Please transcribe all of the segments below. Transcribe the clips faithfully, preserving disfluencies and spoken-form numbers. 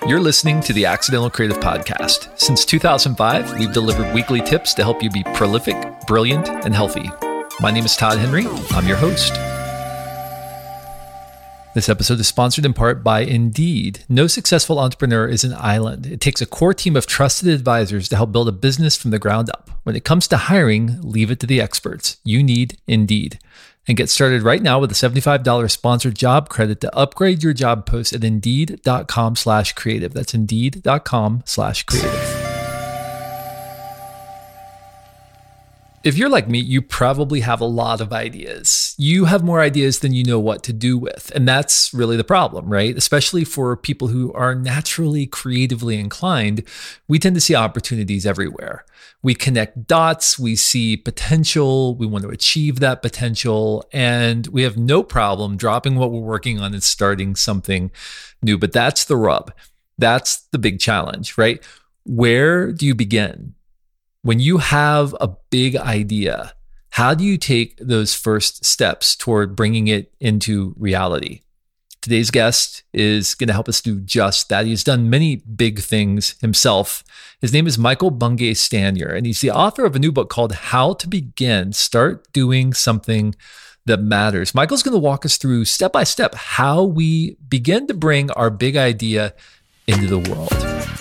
You're listening to the Accidental Creative Podcast. Since two thousand five, we've delivered weekly tips to help you be prolific, brilliant, and healthy. My name is Todd Henry. I'm your host. This episode is sponsored in part by Indeed. No successful entrepreneur is an island. It takes a core team of trusted advisors to help build a business from the ground up. When it comes to hiring, leave it to the experts. You need Indeed. And get started right now with a seventy-five dollars sponsored job credit to upgrade your job post at Indeed.com slash creative. That's Indeed.com slash creative. If you're like me, you probably have a lot of ideas. You have more ideas than you know what to do with. And that's really the problem, right? Especially for people who are naturally creatively inclined, we tend to see opportunities everywhere. We connect dots, we see potential, we want to achieve that potential, and we have no problem dropping what we're working on and starting something new. But that's the rub. That's the big challenge, right? Where do you begin? When you have a big idea, how do you take those first steps toward bringing it into reality? Today's guest is going to help us do just that. He's done many big things himself. His name is Michael Bungay Stanier, and he's the author of a new book called How to Begin, Start Doing Something That Matters. Michael's going to walk us through step by step how we begin to bring our big idea into the world.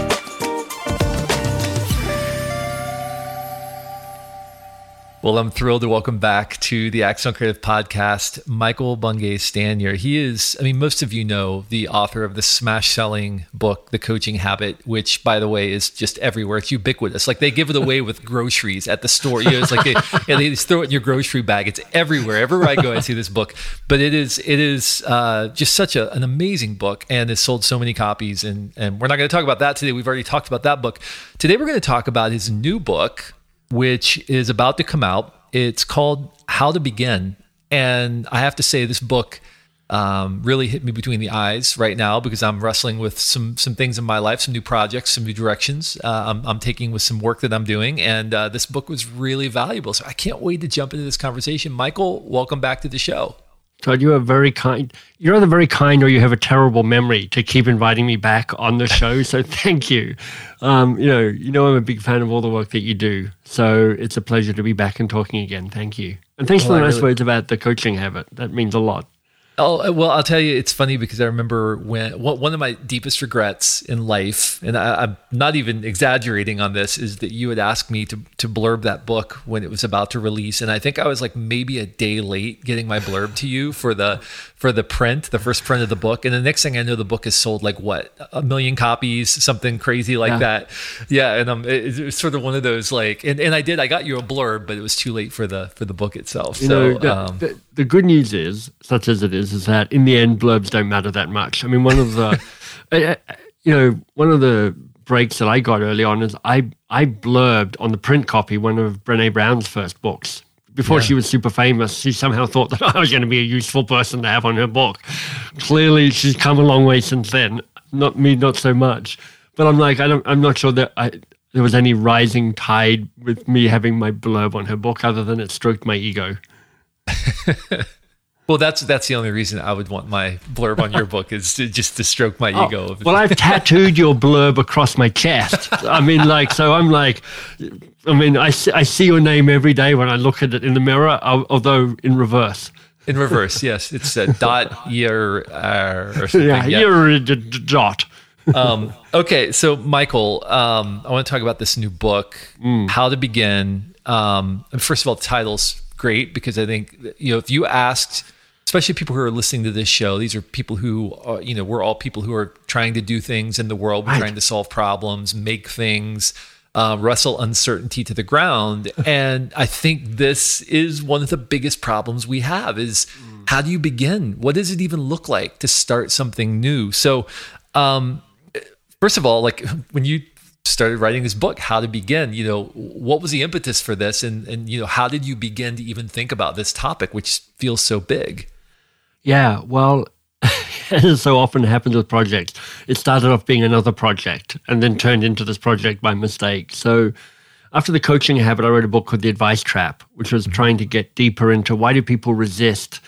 Well, I'm thrilled to welcome back to the Accidental Creative Podcast, Michael Bungay Stanier. He is, I mean, most of you know, the author of the smash-selling book, The Coaching Habit, which, by the way, is just everywhere. It's ubiquitous. Like they give it away with groceries at the store. You know, it's like they, yeah, they just throw it in your grocery bag. It's everywhere. Everywhere I go, I see this book. But it is, it is uh, just such a, an amazing book, and it's sold so many copies. And and we're not going to talk about that today. We've already talked about that book. Today, we're going to talk about his new book, which is about to come out. It's called How to Begin. And I have to say, this book um, really hit me between the eyes right now because I'm wrestling with some some things in my life, some new projects, some new directions uh, I'm, I'm taking with some work that I'm doing. And uh, this book was really valuable. So I can't wait to jump into this conversation. Michael, welcome back to the show. Todd, you are very kind. You're either very kind or you have a terrible memory to keep inviting me back on the show. So thank you. Um, you know, you know I'm a big fan of all the work that you do. So it's a pleasure to be back and talking again. Thank you. And thanks well, for the I nice really... words about the coaching habit. That means a lot. Oh, well, I'll tell you, it's funny because I remember when one of my deepest regrets in life, and I, I'm not even exaggerating on this, is that you had asked me to to blurb that book when it was about to release. And I think I was like maybe a day late getting my blurb to you for the for the print, the first print of the book. And the next thing I know, the book has sold like what, a million copies, something crazy like yeah. that. Yeah. And um, it, it was sort of one of those like, and, and I did, I got you a blurb, but it was too late for the for the book itself. You so know, the, um, the, the good news is, such as it is, is that in the end, blurbs don't matter that much. I mean, one of the, you know, one of the breaks that I got early on is I I blurbed on the print copy one of Brené Brown's first books. Before yeah. she was super famous, she somehow thought that I was going to be a useful person to have on her book. Clearly, she's come a long way since then. Not me, not so much. But I'm like, I don't, I'm not sure that I, there was any rising tide with me having my blurb on her book, other than it stroked my ego. Well, that's that's the only reason I would want my blurb on your book is to, just to stroke my oh, ego. Well, I've tattooed your blurb across my chest. I mean, like, so I'm like, I mean, I see, I see your name every day when I look at it in the mirror, although in reverse. In reverse, yes. It's a dot year uh, or something. Yeah, yeah. you're a d- d- dot. um, okay, so Michael, um, I want to talk about this new book, mm. How to Begin. Um, first of all, the title's great because I think, you know, if you asked, especially people who are listening to this show, these are people who, are, you know, we're all people who are trying to do things in the world. We're right. trying to solve problems, make things, uh, wrestle uncertainty to the ground. And I think this is one of the biggest problems we have is mm. how do you begin? What does it even look like to start something new? So, um, first of all, like when you started writing this book, How to Begin, you know, what was the impetus for this? And, and, you know, how did you begin to even think about this topic, which feels so big? Yeah, well, as so often happens with projects, it started off being another project and then turned into this project by mistake. So after The Coaching Habit, I wrote a book called The Advice Trap, which was mm-hmm. trying to get deeper into why do people resist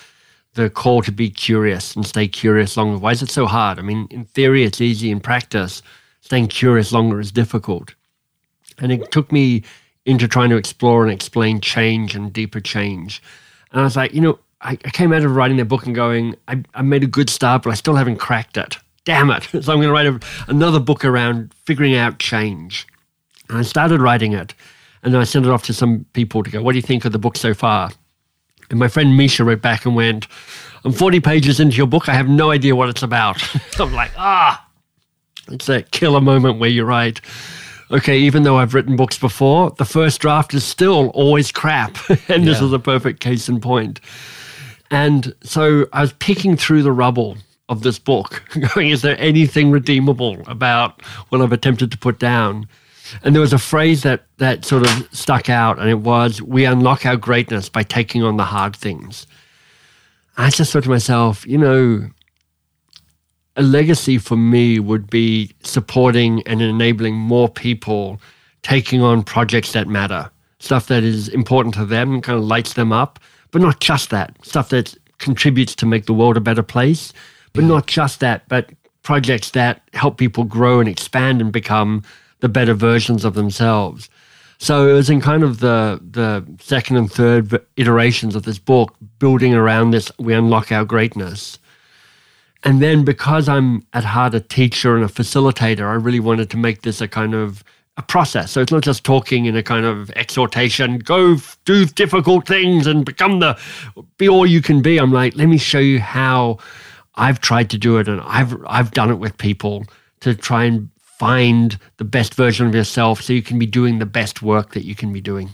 the call to be curious and stay curious longer. Why is it so hard? I mean, in theory, it's easy. In practice, staying curious longer is difficult. And it took me into trying to explore and explain change and deeper change. And I was like, you know, I, I came out of writing that book and going, I, I made a good start, but I still haven't cracked it. Damn it. So I'm going to write a, another book around figuring out change. And I started writing it. And then I sent it off to some people to go, what do you think of the book so far? And my friend Misha wrote back and went, I'm forty pages into your book. I have no idea what it's about. I'm like, ah, it's that killer moment where you write, okay, even though I've written books before, the first draft is still always crap. And yeah. This is a perfect case in point. And so I was picking through the rubble of this book, going, is there anything redeemable about what I've attempted to put down? And there was a phrase that that sort of stuck out, and it was, we unlock our greatness by taking on the hard things. I just thought to myself, you know, a legacy for me would be supporting and enabling more people taking on projects that matter, stuff that is important to them, kind of lights them up, but not just that, stuff that contributes to make the world a better place, but not just that, but projects that help people grow and expand and become the better versions of themselves. So it was in kind of the the second and third iterations of this book, building around this, we unlock our greatness. And then because I'm at heart a teacher and a facilitator, I really wanted to make this a kind of a process. So it's not just talking in a kind of exhortation, go do difficult things and become the, be all you can be. I'm like, let me show you how I've tried to do it, and I've I've done it with people to try and find the best version of yourself so you can be doing the best work that you can be doing.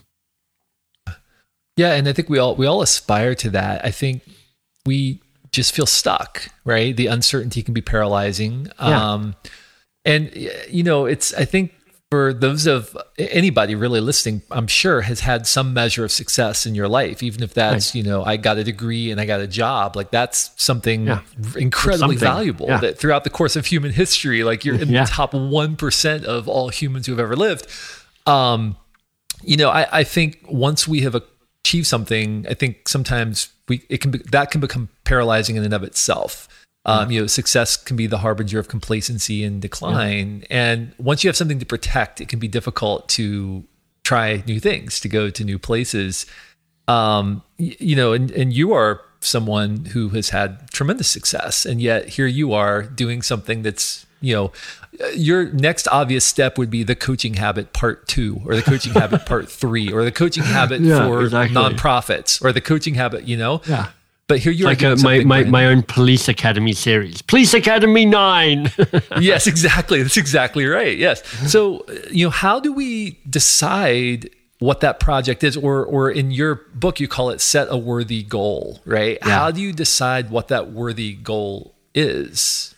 Yeah, and I think we all we all aspire to that. I think we just feel stuck, right? The uncertainty can be paralyzing. Yeah. Um, and, you know, it's, I think for those of anybody really listening, I'm sure has had some measure of success in your life, even if that's, right. you know, I got a degree and I got a job, like that's something yeah. incredibly something. valuable yeah. that throughout the course of human history, like you're in yeah. the top one percent of all humans who have ever lived. Um, you know, I, I think once we have achieved something, I think sometimes we, it can be, that can become paralyzing in and of itself. Um, you know, success can be the harbinger of complacency and decline. Yeah. And once you have something to protect, it can be difficult to try new things, to go to new places. Um, you know, and, and you are someone who has had tremendous success. And yet here you are doing something that's, you know, your next obvious step would be the coaching habit part two, or the coaching habit part three, or the coaching habit yeah, for exactly. nonprofits, or the coaching habit, you know? Yeah. But here you like are. Like my, my, my own Police Academy series. Police Academy nine. Yes, exactly. That's exactly right. Yes. So, you know, how do we decide what that project is? Or, or in your book, you call it set a worthy goal, right? Yeah. How do you decide what that worthy goal is?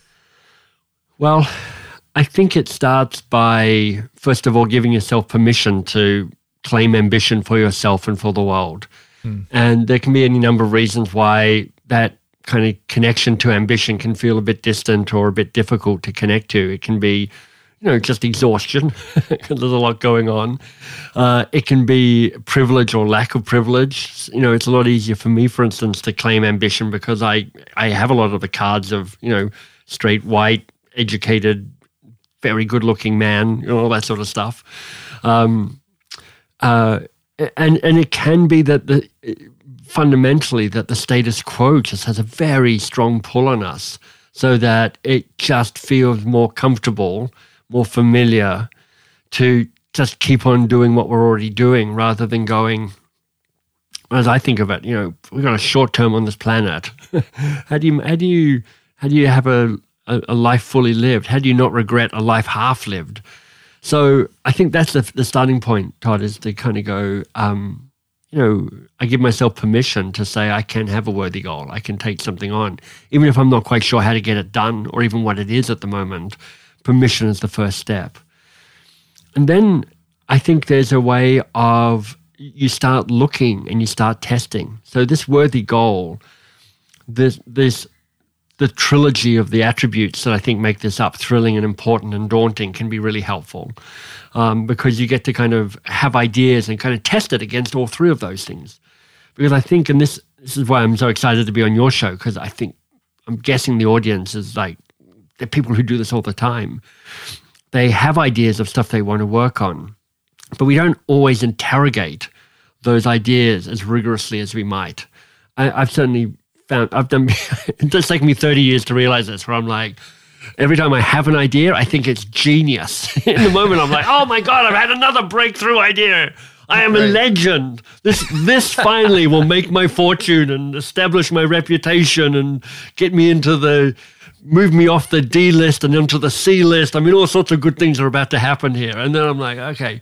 Well, I think it starts by, first of all, giving yourself permission to claim ambition for yourself and for the world. And there can be any number of reasons why that kind of connection to ambition can feel a bit distant or a bit difficult to connect to. It can be, you know, just exhaustion because there's a lot going on. Uh, it can be privilege or lack of privilege. You know, it's a lot easier for me, for instance, to claim ambition because I, I have a lot of the cards of, you know, straight, white, educated, very good-looking man, you know, all that sort of stuff. Um, uh, And and it can be that the fundamentally that the status quo just has a very strong pull on us, so that it just feels more comfortable, more familiar to just keep on doing what we're already doing rather than going, as I think of it, you know, we've got a short term on this planet. how do you how do you how do you have a, a, a life fully lived? How do you not regret a life half lived? So I think that's the, the starting point, Todd, is to kind of go, um, you know, I give myself permission to say I can have a worthy goal. I can take something on. Even if I'm not quite sure how to get it done or even what it is at the moment, permission is the first step. And then I think there's a way of you start looking and you start testing. So this worthy goal, this this the trilogy of the attributes that I think make this up, thrilling and important and daunting, can be really helpful um, because you get to kind of have ideas and kind of test it against all three of those things. Because I think, and this this is why I'm so excited to be on your show, because I think, I'm guessing the audience is like, they're people who do this all the time. They have ideas of stuff they want to work on, but we don't always interrogate those ideas as rigorously as we might. I, I've certainly found, I've done, it does take me thirty years to realize this, where I'm like, every time I have an idea, I think it's genius. In the moment, I'm like, oh my God, I've had another breakthrough idea. I am right. a legend. This this finally will make my fortune and establish my reputation and get me into the, move me off the D list and into the C list. I mean, all sorts of good things are about to happen here. And then I'm like, okay.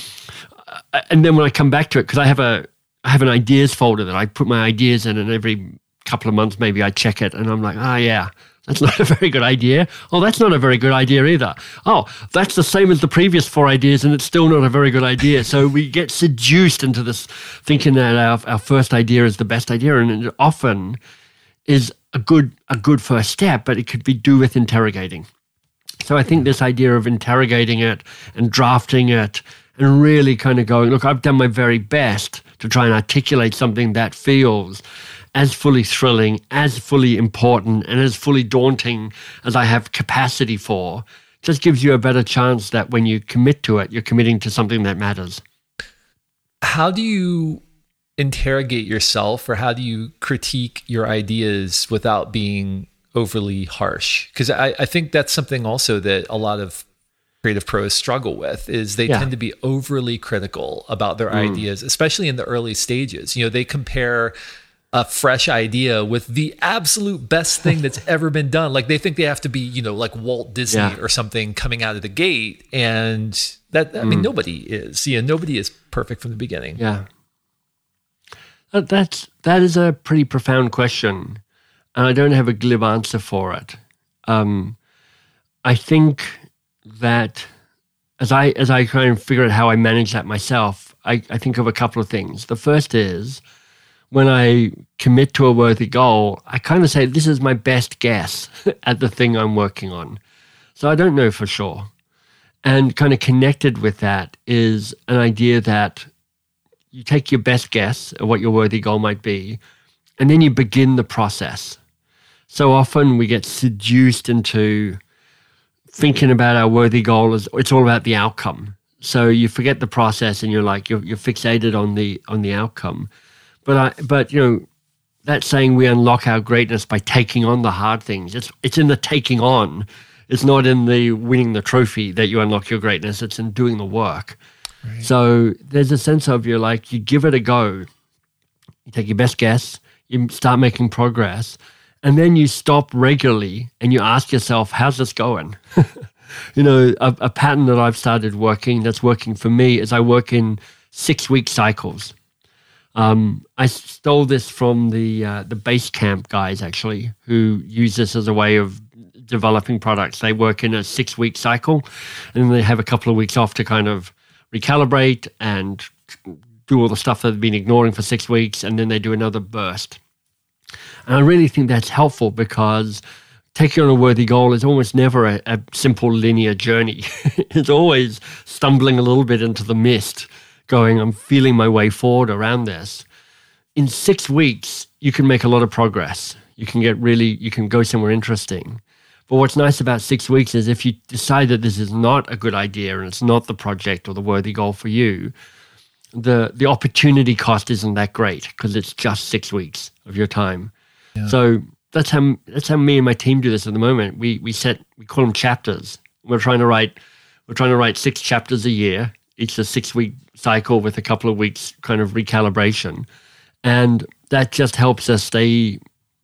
And then when I come back to it, because I have a I have an ideas folder that I put my ideas in, and every couple of months maybe I check it, and I'm like, oh yeah, that's not a very good idea. Oh, that's not a very good idea either. Oh, that's the same as the previous four ideas, and it's still not a very good idea. So we get seduced into this thinking that our, our first idea is the best idea, and it often is a good a good first step, but it could be do with interrogating. So I think this idea of interrogating it and drafting it and really kind of going, look, I've done my very best to try and articulate something that feels as fully thrilling, as fully important, and as fully daunting as I have capacity for, just gives you a better chance that when you commit to it, you're committing to something that matters. How do you interrogate yourself, or how do you critique your ideas without being overly harsh? Because I, I think that's something also that a lot of creative pros struggle with, is they yeah. tend to be overly critical about their mm. ideas, especially in the early stages. You know, they compare a fresh idea with the absolute best thing that's ever been done. Like they think they have to be, you know, like Walt Disney yeah. or something coming out of the gate. And that, I mm. mean, nobody is, you know, nobody is perfect from the beginning. Yeah. That, that's, that is a pretty profound question. And I don't have a glib answer for it. Um, I think that as I, as I kind of figure out how I manage that myself, I, I think of a couple of things. The first is, when I commit to a worthy goal, I kind of say, this is my best guess at the thing I'm working on. So I don't know for sure. And kind of connected with that is an idea that you take your best guess at what your worthy goal might be, and then you begin the process. So often we get seduced into thinking about our worthy goal as it's all about the outcome. So you forget the process and you're like, you're, you're fixated on the on the outcome. But I, but you know, that's saying we unlock our greatness by taking on the hard things. It's it's in the taking on. It's not in the winning the trophy that you unlock your greatness. It's in doing the work. Right. So there's a sense of you're like, you give it a go. You take your best guess. You start making progress, and then you stop regularly and you ask yourself, how's this going? You know, a, a pattern that I've started working that's working for me is I work in six week cycles. Um, I stole this from the uh, the Basecamp guys, actually, who use this as a way of developing products. They work in a six-week cycle, and then they have a couple of weeks off to kind of recalibrate and do all the stuff that they've been ignoring for six weeks, and then they do another burst. And I really think that's helpful, because taking on a worthy goal is almost never a, a simple linear journey. It's always stumbling a little bit into the mist, going, I'm feeling my way forward around this. In six weeks, you can make a lot of progress. You can get really, you can go somewhere interesting. But what's nice about six weeks is if you decide that this is not a good idea and it's not the project or the worthy goal for you, the, the opportunity cost isn't that great, because it's just six weeks of your time. Yeah. So that's how that's how me and my team do this at the moment. We we set we call them chapters. We're trying to write we're trying to write six chapters a year. It's a six-week cycle with a couple of weeks kind of recalibration. And that just helps us stay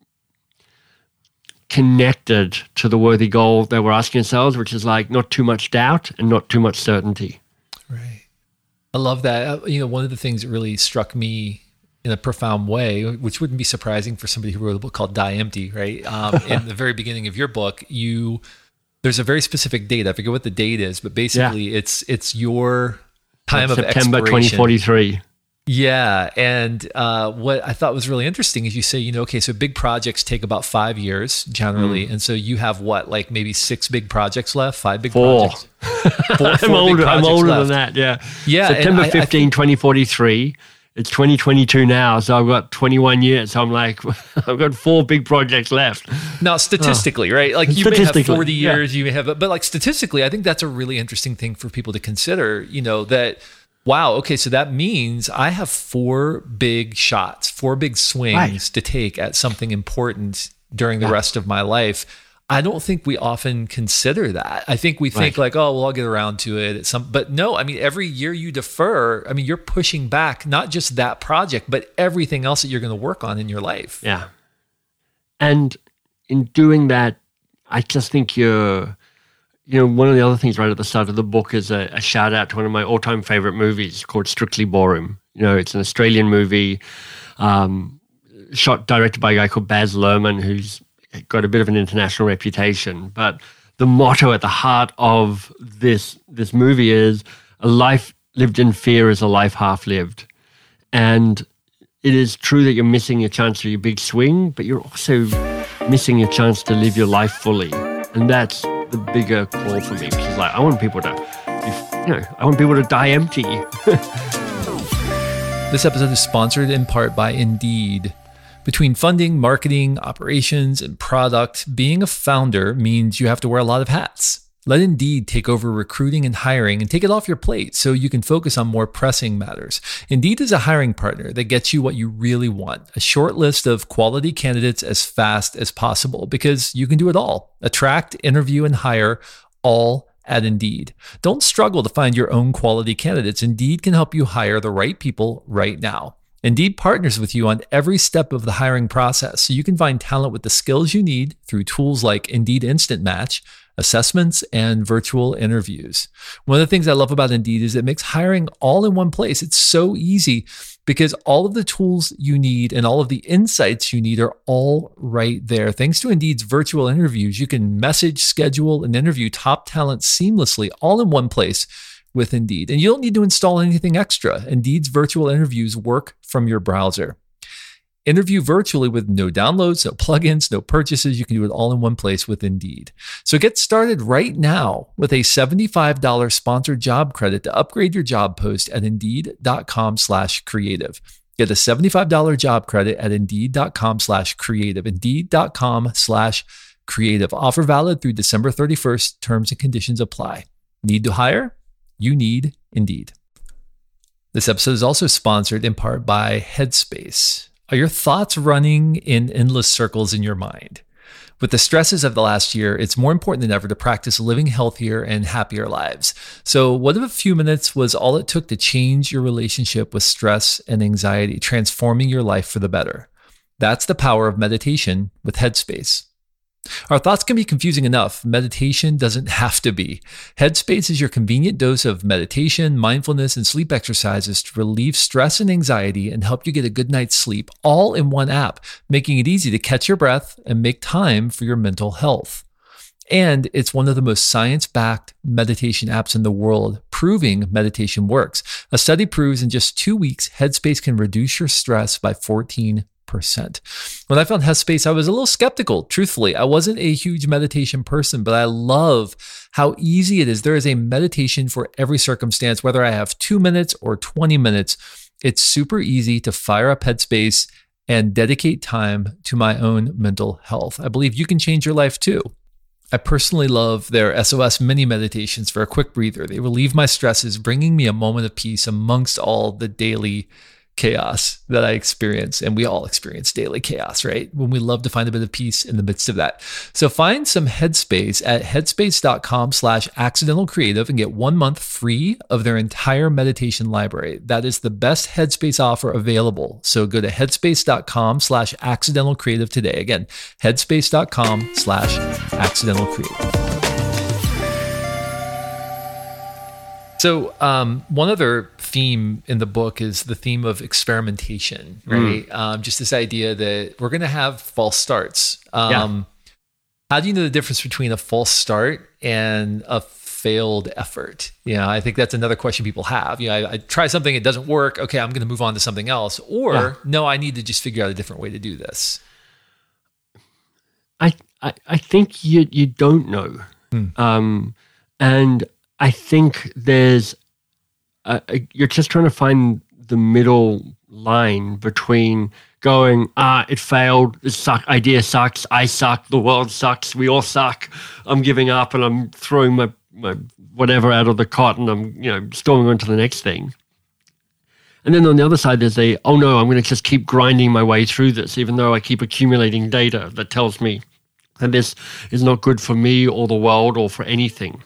connected to the worthy goal that we're asking ourselves, which is like not too much doubt and not too much certainty. Right. I love that. You know, one of the things that really struck me in a profound way, which wouldn't be surprising for somebody who wrote a book called Die Empty, right? Um, in the very beginning of your book, you... there's a very specific date. I forget what the date is, but basically yeah. it's it's your time of September expiration. twenty forty-three. Yeah. And uh, what I thought was really interesting is you say, you know, okay, so big projects take about five years generally. Mm. And so you have what, like maybe six big projects left, five big four. projects? Four. I'm four older, I'm older left. than that, yeah. Yeah. September fifteenth, twenty forty-three it's twenty twenty-two now, so I've got twenty-one years. So I'm like, I've got four big projects left. Now, statistically, oh. right? Like you may have forty years, yeah. you may have, but like statistically, I think that's a really interesting thing for people to consider, you know, that, wow, okay, so that means I have four big shots, four big swings right. to take at something important during the yeah. rest of my life. I don't think we often consider that. I think we think right. like, oh, well, I'll get around to it at some, but no, I mean, every year you defer, I mean, you're pushing back, not just that project, but everything else that you're going to work on in your life. Yeah. And in doing that, I just think you're, you know, one of the other things right at the start of the book is a, a shout out to one of my all-time favorite movies called Strictly Ballroom. You know, it's an Australian movie, um, shot, directed by a guy called Baz Luhrmann, who's got a bit of an international reputation, but the motto at the heart of this this movie is a life lived in fear is a life half lived. And it is true that you're missing your chance for your big swing, but you're also missing your chance to live your life fully. And that's the bigger call for me, because it's like I want people to, you know, I want people to die empty. This episode is sponsored in part by Indeed. Between funding, marketing, operations, and product, being a founder means you have to wear a lot of hats. Let Indeed take over recruiting and hiring and take it off your plate so you can focus on more pressing matters. Indeed is a hiring partner that gets you what you really want, a short list of quality candidates as fast as possible, because you can do it all. Attract, interview, and hire all at Indeed. Don't struggle to find your own quality candidates. Indeed can help you hire the right people right now. Indeed partners with you on every step of the hiring process, so you can find talent with the skills you need through tools like Indeed Instant Match, assessments, and virtual interviews. One of the things I love about Indeed is it makes hiring all in one place. It's so easy because all of the tools you need and all of the insights you need are all right there. Thanks to Indeed's virtual interviews, you can message, schedule, and interview top talent seamlessly, all in one place with Indeed. And you don't need to install anything extra. Indeed's virtual interviews work from your browser. Interview virtually with no downloads, no plugins, no purchases. You can do it all in one place with Indeed. So get started right now with a seventy-five dollars sponsored job credit to upgrade your job post at Indeed.com slash creative. Get a seventy-five dollars job credit at Indeed.com slash creative. Indeed.com slash creative. Offer valid through December thirty-first. Terms and conditions apply. Need to hire? You need Indeed. This episode is also sponsored in part by Headspace. Are your thoughts running in endless circles in your mind? With the stresses of the last year, it's more important than ever to practice living healthier and happier lives. So what if a few minutes was all it took to change your relationship with stress and anxiety, transforming your life for the better? That's the power of meditation with Headspace. Our thoughts can be confusing enough. Meditation doesn't have to be. Headspace is your convenient dose of meditation, mindfulness, and sleep exercises to relieve stress and anxiety and help you get a good night's sleep, all in one app, making it easy to catch your breath and make time for your mental health. And it's one of the most science-backed meditation apps in the world, proving meditation works. A study proves in just two weeks, Headspace can reduce your stress by fourteen percent. When I found Headspace, I was a little skeptical. Truthfully, I wasn't a huge meditation person, but I love how easy it is. There is a meditation for every circumstance, whether I have two minutes or twenty minutes. It's super easy to fire up Headspace and dedicate time to my own mental health. I believe you can change your life too. I personally love their S O S mini meditations for a quick breather. They relieve my stresses, bringing me a moment of peace amongst all the daily chaos that I experience. And we all experience daily chaos, right? When we love to find a bit of peace in the midst of that. So find some Headspace at headspace.com slash accidental creative and get one month free of their entire meditation library. That is the best Headspace offer available. So go to headspace.com slash accidental creative today. Again, headspace.com slash accidental creative. So um, one other theme in the book is the theme of experimentation, right? Mm. Um, just this idea that we're going to have false starts. Um, yeah. How do you know the difference between a false start and a failed effort? You know, I think that's another question people have. You know, I, I try something, it doesn't work. Okay, I'm going to move on to something else. Or yeah. no, I need to just figure out a different way to do this. I I, I think you you don't know, hmm. um, and I think there's, a, a, you're just trying to find the middle line between going, ah, it failed, this suck, idea sucks, I suck, the world sucks, we all suck, I'm giving up and I'm throwing my, my whatever out of the cot and I'm, you know, storming on to the next thing. And then on the other side, there's a, oh no, I'm going to just keep grinding my way through this, even though I keep accumulating data that tells me that this is not good for me or the world or for anything.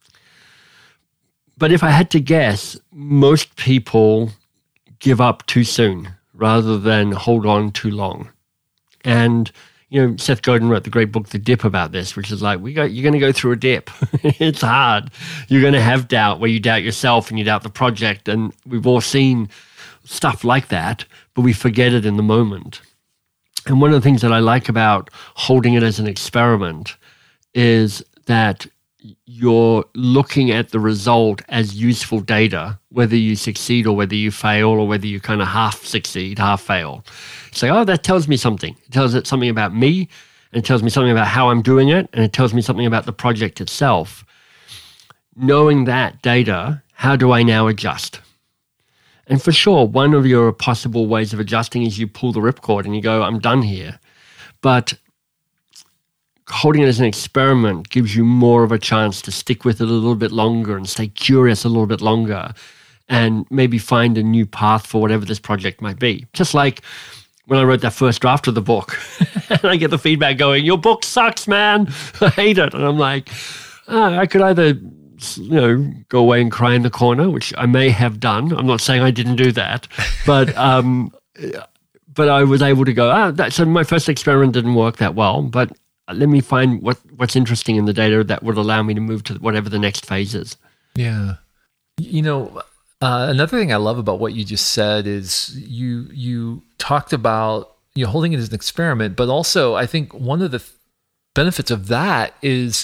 But if I had to guess, most people give up too soon rather than hold on too long. And, you know, Seth Godin wrote the great book, The Dip, about this, which is like, we go, you're going to go through a dip. It's hard. You're going to have doubt where you doubt yourself and you doubt the project. And we've all seen stuff like that, but we forget it in the moment. And one of the things that I like about holding it as an experiment is that you're looking at the result as useful data, whether you succeed or whether you fail or whether you kind of half succeed, half fail. Say, oh, that tells me something. It tells it something about me, and it tells me something about how I'm doing it, and it tells me something about the project itself. Knowing that data, how do I now adjust? And for sure, one of your possible ways of adjusting is you pull the ripcord and you go, I'm done here. But holding it as an experiment gives you more of a chance to stick with it a little bit longer and stay curious a little bit longer and maybe find a new path for whatever this project might be. Just like when I wrote that first draft of the book and I get the feedback going, your book sucks, man. I hate it. And I'm like, oh, I could either, you know, go away and cry in the corner, which I may have done. I'm not saying I didn't do that, but um, but I was able to go, ah, that, so my first experiment didn't work that well, but let me find what, what's interesting in the data that would allow me to move to whatever the next phase is. Yeah. You know, uh, another thing I love about what you just said is you you talked about, you know, holding it as an experiment, but also I think one of the th- benefits of that is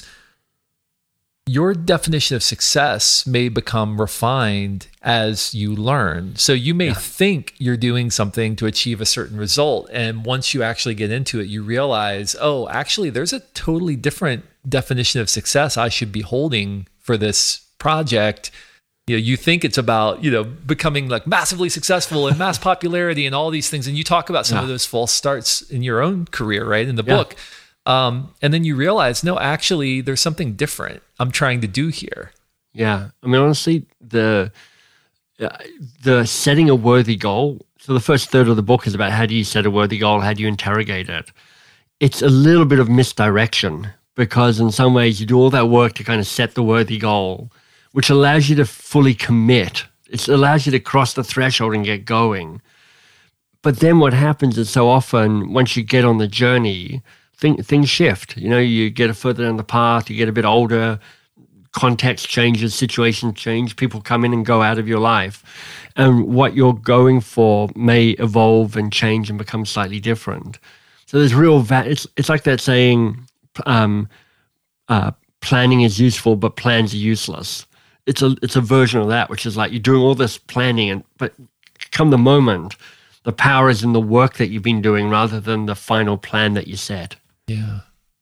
your definition of success may become refined as you learn. So you may yeah. think you're doing something to achieve a certain result. And once you actually get into it, you realize, oh, actually, there's a totally different definition of success I should be holding for this project. You know, you think it's about, you know, becoming like massively successful and mass popularity and all these things. And you talk about some yeah. of those false starts in your own career, right? In the yeah. book. Um, and then you realize, no, actually, there's something different I'm trying to do here. Yeah. I mean, honestly, the uh, the setting a worthy goal. So the first third of the book is about how do you set a worthy goal? How do you interrogate it? It's a little bit of misdirection because in some ways you do all that work to kind of set the worthy goal, which allows you to fully commit. It allows you to cross the threshold and get going. But then what happens is so often once you get on the journey, Thing, things shift. You know, you get further down the path, you get a bit older, context changes, situations change, people come in and go out of your life. And what you're going for may evolve and change and become slightly different. So there's real, va- it's, it's like that saying, um, uh, planning is useful, but plans are useless. It's a, it's a version of that, which is like you're doing all this planning, and but come the moment, the power is in the work that you've been doing rather than the final plan that you set. Yeah.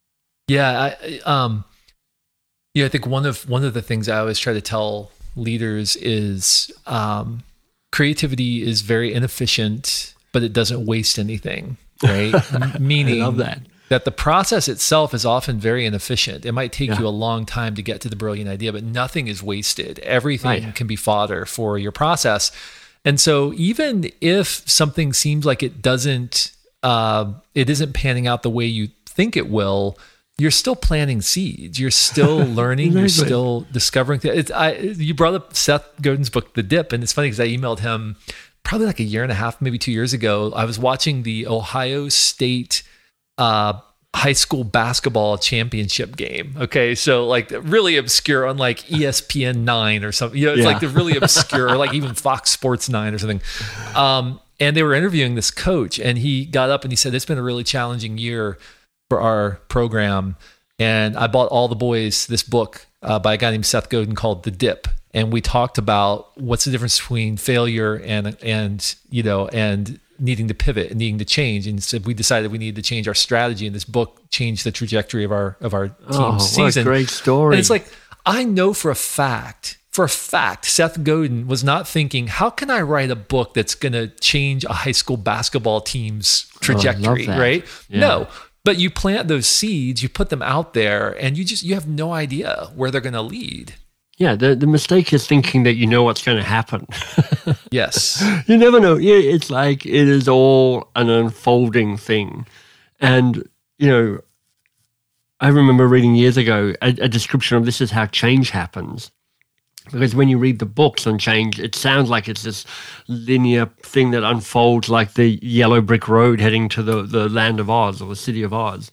Yeah. I, um, yeah, I think one of, one of the things I always try to tell leaders is, um, creativity is very inefficient, but it doesn't waste anything, right? Meaning I love that. that the process itself is often very inefficient. It might take yeah. you a long time to get to the brilliant idea, but nothing is wasted. Everything right. can be fodder for your process. And so even if something seems like it doesn't, uh, it isn't panning out the way you think it will, you're still planting seeds. You're still learning. Exactly. You're still discovering things. It's, I, you brought up Seth Godin's book, The Dip, and it's funny because I emailed him probably like a year and a half, maybe two years ago. I was watching the Ohio State uh, high school basketball championship game. Okay, so like really obscure on like E S P N nine or something. You know, it's yeah. like the really obscure, or like even Fox Sports nine or something. Um, and they were interviewing this coach, and he got up and he said, "It's been a really challenging year for our program, and I bought all the boys this book uh, by a guy named Seth Godin called The Dip." And we talked about what's the difference between failure and and you know and needing to pivot and needing to change. And so we decided we needed to change our strategy, and this book changed the trajectory of our of our team's oh, season. What a great story. And it's like, I know for a fact for a fact, Seth Godin was not thinking, how can I write a book that's going to change a high school basketball team's trajectory, oh, right? Yeah. No, but you plant those seeds, you put them out there, and you just, you have no idea where they're going to lead. Yeah, the, the mistake is thinking that you know what's going to happen. Yes. You never know. Yeah, it's like it is all an unfolding thing. And, you know, I remember reading years ago a, a description of this is how change happens. Because when you read the books on change, it sounds like it's this linear thing that unfolds like the yellow brick road heading to the, the land of Oz or the city of Oz.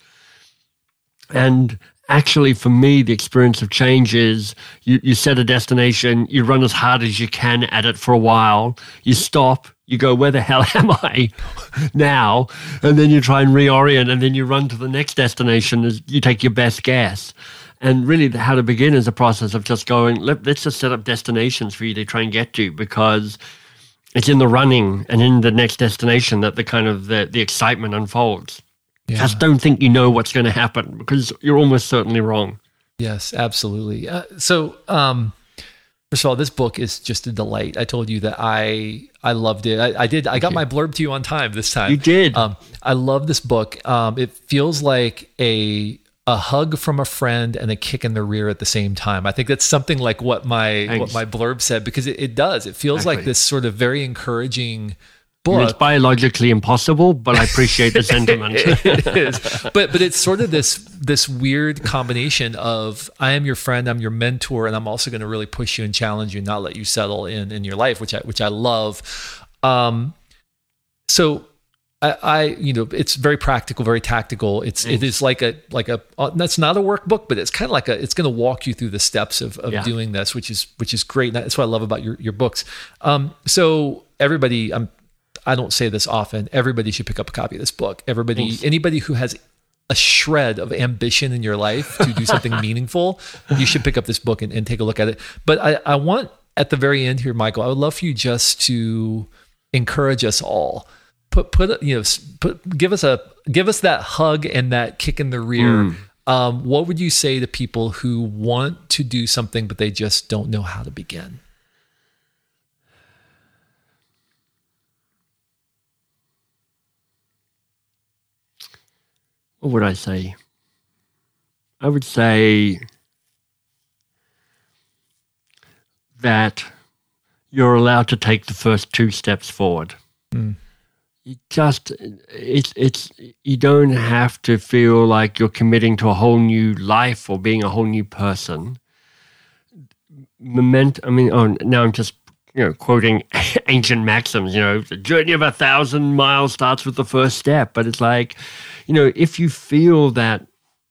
And actually, for me, the experience of change is you, you set a destination, you run as hard as you can at it for a while, you stop, you go, where the hell am I now? And then you try and reorient, and then you run to the next destination as you take your best guess. And really, the, how to begin is a process of just going, Let, let's just set up destinations for you to try and get to, because it's in the running and in the next destination that the kind of the, the excitement unfolds. Yeah. Just don't think you know what's going to happen, because you're almost certainly wrong. Yes, absolutely. Uh, so, um, first of all, this book is just a delight. I told you that I I loved it. I, I did. I got my blurb to you on time this time. You did. Um, I love this book. Um, it feels like a a hug from a friend and a kick in the rear at the same time. I think that's something like what my Thanks. what my blurb said, because it, it does. It feels exactly. like this sort of very encouraging book. I mean, it's biologically impossible, but I appreciate the sentiment. It is. But but it's sort of this this weird combination of I am your friend, I'm your mentor, and I'm also going to really push you and challenge you, not let you settle in in your life, which I which I love. Um, so I, I you know it's very practical, very tactical. It's Thanks. It is like a like a uh, that's not a workbook, but it's kind of like a it's going to walk you through the steps of of yeah. doing this, which is which is great. That's what I love about your your books. Um, so everybody, I'm. I don't say this often. Everybody should pick up a copy of this book. Everybody, Thanks. Anybody who has a shred of ambition in your life to do something meaningful, you should pick up this book and, and take a look at it. But I, I want at the very end here, Michael, I would love for you just to encourage us all. Put put you know put give us a give us that hug and that kick in the rear. Mm. Um, what would you say to people who want to do something but they just don't know how to begin? What would I say? I would say that you're allowed to take the first two steps forward. Mm. You just, it's, it's, you don't have to feel like you're committing to a whole new life or being a whole new person. Moment, I mean, oh, now I'm just, you know, quoting ancient maxims, you know, the journey of a thousand miles starts with the first step. But it's like, you know, if you feel that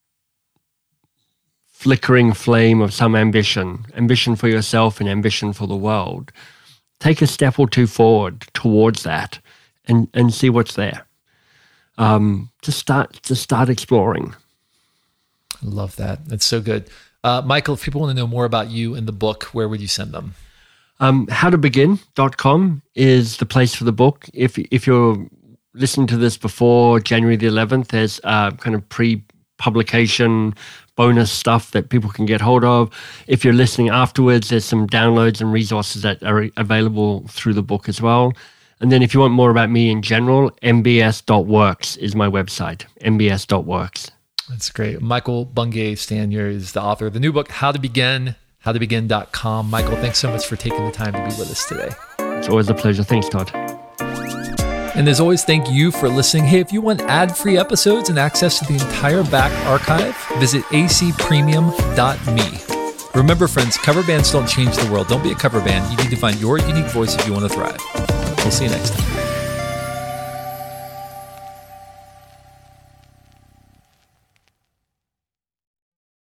flickering flame of some ambition, ambition for yourself and ambition for the world, take a step or two forward towards that and, and see what's there. Um, just start, just start exploring. I love that. That's so good. Uh, Michael, if people want to know more about you and the book, where would you send them? Um, how to begin dot com is the place for the book. If if you're listening to this before January the eleventh, there's uh, kind of pre-publication bonus stuff that people can get hold of. If you're listening afterwards, there's some downloads and resources that are available through the book as well. And then if you want more about me in general, m b s dot works is my website, m b s dot works. That's great. Michael Bungay Stanier is the author of the new book, How to Begin, how to begin dot com. Michael, thanks so much for taking the time to be with us today. It's always a pleasure. Thanks, Todd. And as always, thank you for listening. Hey, if you want ad-free episodes and access to the entire back archive, visit a c premium dot me. Remember, friends, cover bands don't change the world. Don't be a cover band. You need to find your unique voice if you want to thrive. We'll see you next time.